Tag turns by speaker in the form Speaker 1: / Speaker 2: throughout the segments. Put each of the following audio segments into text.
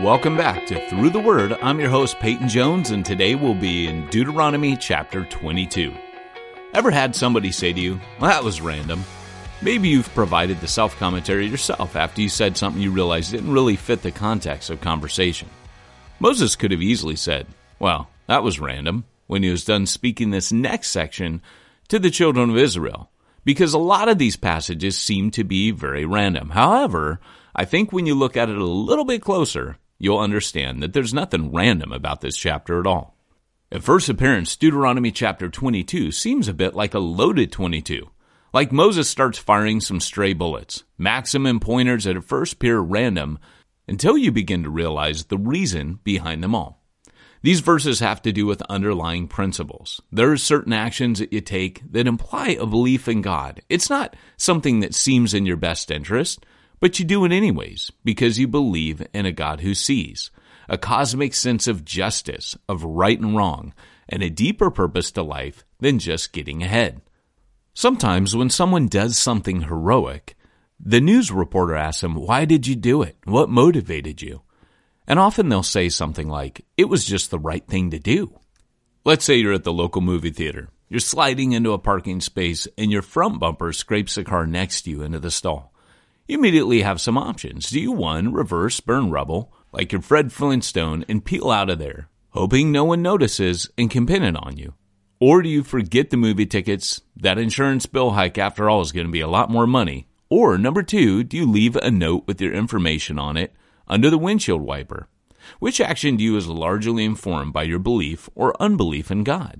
Speaker 1: Welcome back to Through the Word. I'm your host, Peyton Jones, and today we'll be in Deuteronomy chapter 22. Ever had somebody say to you, well, that was random? Maybe you've provided the self-commentary yourself after you said something you realized didn't really fit the context of conversation. Moses could have easily said, well, that was random, when he was done speaking this next section to the children of Israel, because a lot of these passages seem to be very random. However, I think when you look at it a little bit closer, you'll understand that there's nothing random about this chapter at all. At first appearance, Deuteronomy chapter 22 seems a bit like a loaded 22. Like Moses starts firing some stray bullets, maximum pointers that at first appear random, until you begin to realize the reason behind them all. These verses have to do with underlying principles. There are certain actions that you take that imply a belief in God. It's not something that seems in your best interest, but you do it anyways because you believe in a God who sees, a cosmic sense of justice, of right and wrong, and a deeper purpose to life than just getting ahead. Sometimes when someone does something heroic, the news reporter asks them, why did you do it? What motivated you? And often they'll say something like, it was just the right thing to do. Let's say you're at the local movie theater. You're sliding into a parking space and your front bumper scrapes the car next to you into the stall. You immediately have some options. Do you, one, reverse, burn rubble, like your Fred Flintstone, and peel out of there, hoping no one notices and can pin it on you? Or do you forget the movie tickets? That insurance bill hike, after all, is going to be a lot more money. Or, number two, do you leave a note with your information on it under the windshield wiper? Which action do you is largely informed by your belief or unbelief in God?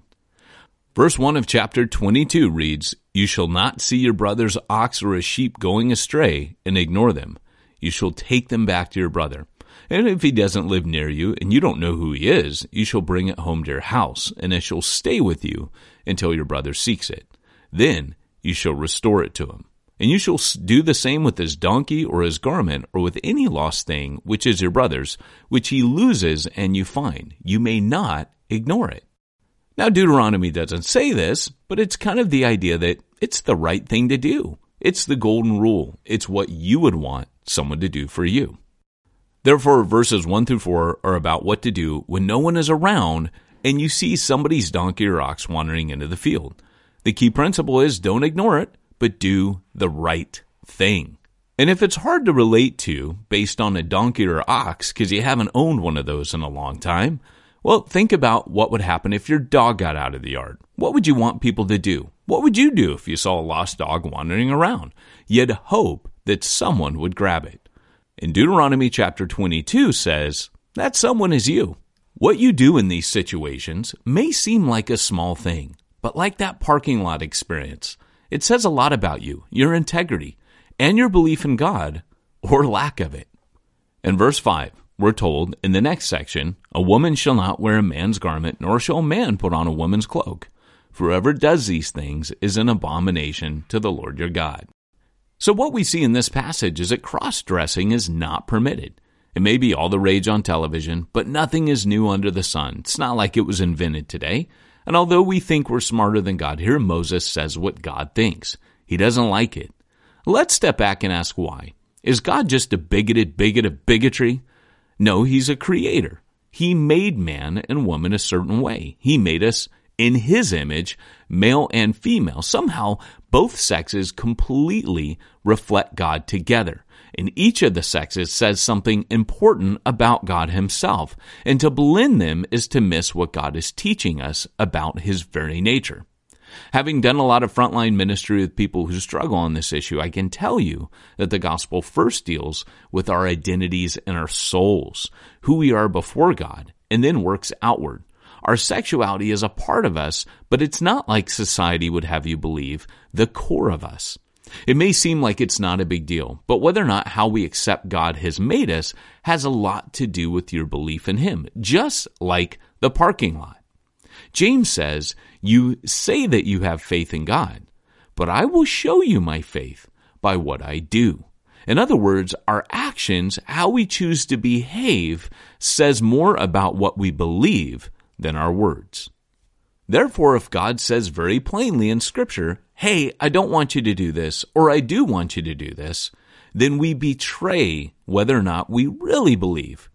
Speaker 1: Verse 1 of chapter 22 reads, you shall not see your brother's ox or a sheep going astray and ignore them. You shall take them back to your brother. And if he doesn't live near you and you don't know who he is, you shall bring it home to your house, and it shall stay with you until your brother seeks it. Then you shall restore it to him. And you shall do the same with his donkey or his garment or with any lost thing which is your brother's, which he loses and you find. You may not ignore it. Now, Deuteronomy doesn't say this, but it's kind of the idea that it's the right thing to do. It's the golden rule. It's what you would want someone to do for you. Therefore, verses 1 through 4 are about what to do when no one is around and you see somebody's donkey or ox wandering into the field. The key principle is don't ignore it, but do the right thing. And if it's hard to relate to based on a donkey or ox because you haven't owned one of those in a long time, well, think about what would happen if your dog got out of the yard. What would you want people to do? What would you do if you saw a lost dog wandering around? You'd hope that someone would grab it. And Deuteronomy chapter 22 says, that someone is you. What you do in these situations may seem like a small thing, but like that parking lot experience, it says a lot about you, your integrity, and your belief in God, or lack of it. In verse 5, we're told in the next section, a woman shall not wear a man's garment, nor shall a man put on a woman's cloak. For whoever does these things is an abomination to the Lord your God. So what we see in this passage is that cross-dressing is not permitted. It may be all the rage on television, but nothing is new under the sun. It's not like it was invented today. And although we think we're smarter than God, here Moses says what God thinks. He doesn't like it. Let's step back and ask why. Is God just a bigot of bigotry? No, he's a creator. He made man and woman a certain way. He made us in his image, male and female. Somehow, both sexes completely reflect God together. And each of the sexes says something important about God himself. And to blend them is to miss what God is teaching us about his very nature. Having done a lot of frontline ministry with people who struggle on this issue, I can tell you that the gospel first deals with our identities and our souls, who we are before God, and then works outward. Our sexuality is a part of us, but it's not like society would have you believe, the core of us. It may seem like it's not a big deal, but whether or not how we accept God has made us has a lot to do with your belief in him, just like the parking lot. James says, you say that you have faith in God, but I will show you my faith by what I do. In other words, our actions, how we choose to behave, says more about what we believe than our words. Therefore, if God says very plainly in Scripture, hey, I don't want you to do this, or I do want you to do this, then we betray whether or not we really believe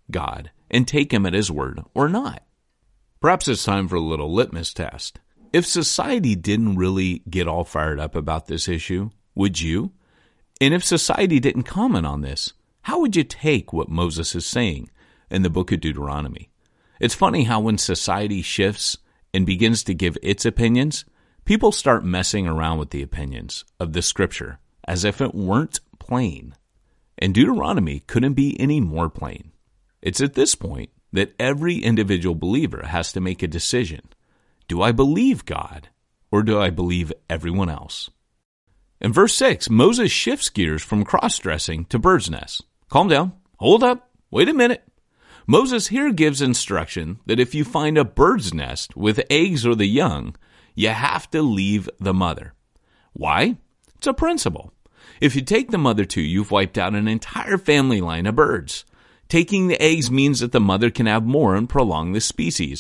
Speaker 1: God and take him at his word or not? Perhaps it's time for a little litmus test. If society didn't really get all fired up about this issue, would you? And if society didn't comment on this, how would you take what Moses is saying in the book of Deuteronomy? It's funny how when society shifts and begins to give its opinions, people start messing around with the opinions of the scripture as if it weren't plain. And Deuteronomy couldn't be any more plain. It's at this point that every individual believer has to make a decision. Do I believe God, or do I believe everyone else? In verse 6, Moses shifts gears from cross-dressing to bird's nests. Calm down. Hold up. Wait a minute. Moses here gives instruction that if you find a bird's nest with eggs or the young, you have to leave the mother. Why? It's a principle. If you take the mother too, you've wiped out an entire family line of birds. Taking the eggs means that the mother can have more and prolong the species.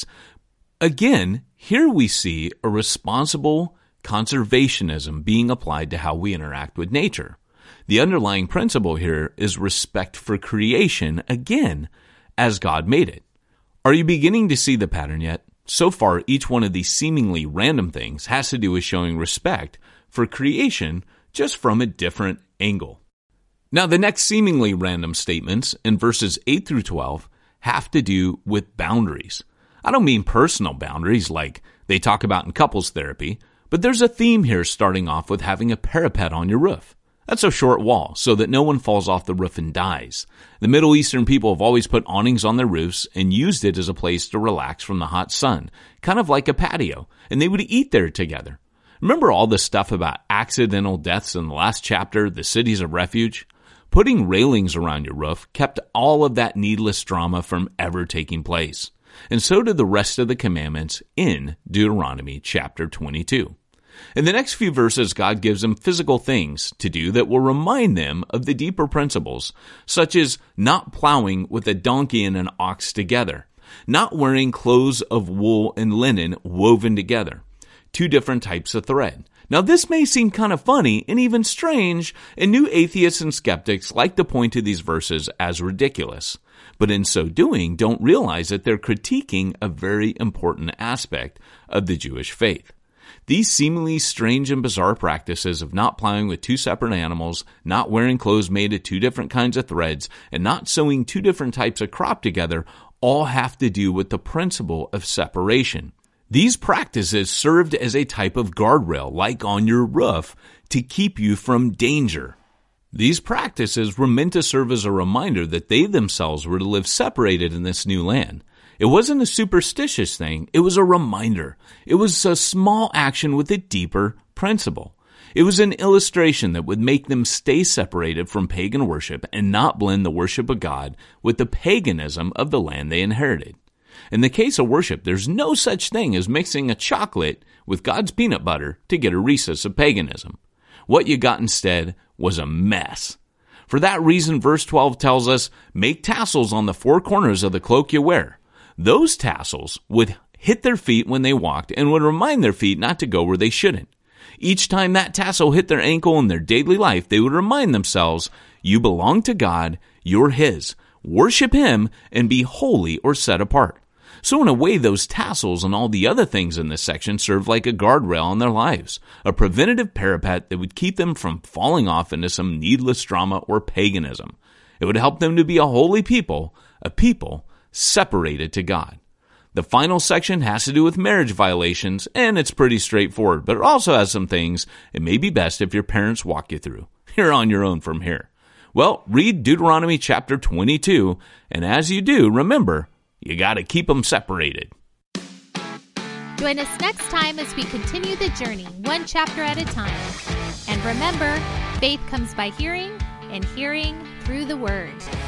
Speaker 1: Again, here we see a responsible conservationism being applied to how we interact with nature. The underlying principle here is respect for creation, again, as God made it. Are you beginning to see the pattern yet? So far, each one of these seemingly random things has to do with showing respect for creation just from a different angle. Now, the next seemingly random statements in verses 8 through 12 have to do with boundaries. I don't mean personal boundaries like they talk about in couples therapy, but there's a theme here starting off with having a parapet on your roof. That's a short wall so that no one falls off the roof and dies. The Middle Eastern people have always put awnings on their roofs and used it as a place to relax from the hot sun, kind of like a patio, and they would eat there together. Remember all the stuff about accidental deaths in the last chapter, the cities of refuge? Putting railings around your roof kept all of that needless drama from ever taking place. And so did the rest of the commandments in Deuteronomy chapter 22. In the next few verses, God gives them physical things to do that will remind them of the deeper principles, such as not plowing with a donkey and an ox together, not wearing clothes of wool and linen woven together, two different types of thread. Now, this may seem kind of funny and even strange, and new atheists and skeptics like to point to these verses as ridiculous. But in so doing, don't realize that they're critiquing a very important aspect of the Jewish faith. These seemingly strange and bizarre practices of not plowing with two separate animals, not wearing clothes made of two different kinds of threads, and not sewing two different types of crop together all have to do with the principle of separation. These practices served as a type of guardrail, like on your roof, to keep you from danger. These practices were meant to serve as a reminder that they themselves were to live separated in this new land. It wasn't a superstitious thing. It was a reminder. It was a small action with a deeper principle. It was an illustration that would make them stay separated from pagan worship and not blend the worship of God with the paganism of the land they inherited. In the case of worship, there's no such thing as mixing a chocolate with God's peanut butter to get a Reese's of paganism. What you got instead was a mess. For that reason, verse 12 tells us, make tassels on the four corners of the cloak you wear. Those tassels would hit their feet when they walked and would remind their feet not to go where they shouldn't. Each time that tassel hit their ankle in their daily life, they would remind themselves, you belong to God, you're His. Worship Him and be holy or set apart. So in a way, those tassels and all the other things in this section serve like a guardrail in their lives, a preventative parapet that would keep them from falling off into some needless drama or paganism. It would help them to be a holy people, a people separated to God. The final section has to do with marriage violations, and it's pretty straightforward, but it also has some things it may be best if your parents walk you through. You're on your own from here. Well, read Deuteronomy chapter 22, and as you do, remember, you got to keep them separated.
Speaker 2: Join us next time as we continue the journey, one chapter at a time. And remember, faith comes by hearing, and hearing through the Word.